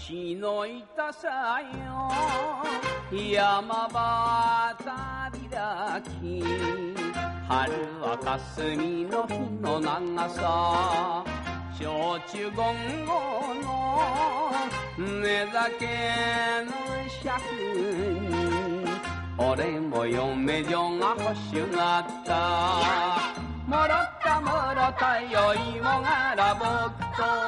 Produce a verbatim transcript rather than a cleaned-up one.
しのいたさよ山渡りだき春は霞の日の長さ焼酎ゴンゴの目酒の尺に俺も嫁女が欲しがったもらったもらったよ芋がらぼっと